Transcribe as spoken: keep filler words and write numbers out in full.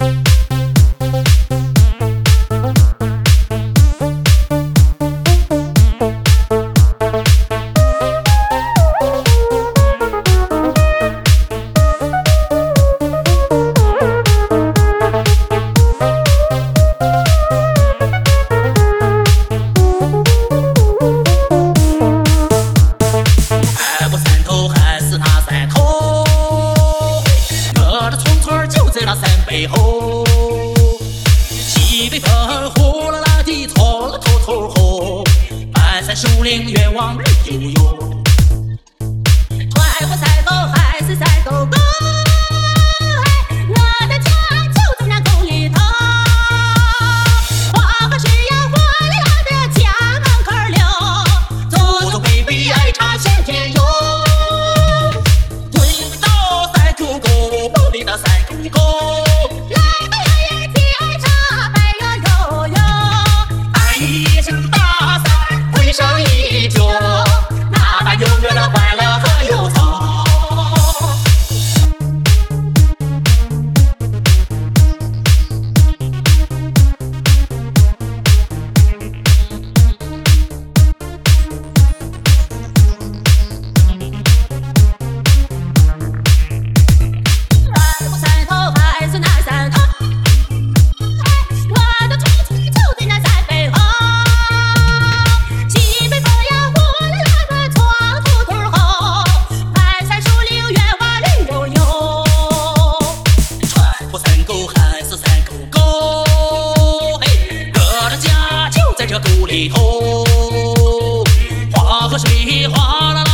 背后，西北风呼啦啦地从了头头后，半山树林远望人悠悠。 穿过赛沟还是赛沟沟，我的家就在那沟里头。黄河水呀哗啦啦的家门口流，祖宗辈辈爱唱先天游。 对到赛沟沟，梦里的赛沟沟。上一酒，哪怕永远的快乐和忧愁。 南过山头还是南山头，我的住处就在那山背后。在这沟里头，黄河水哗啦啦。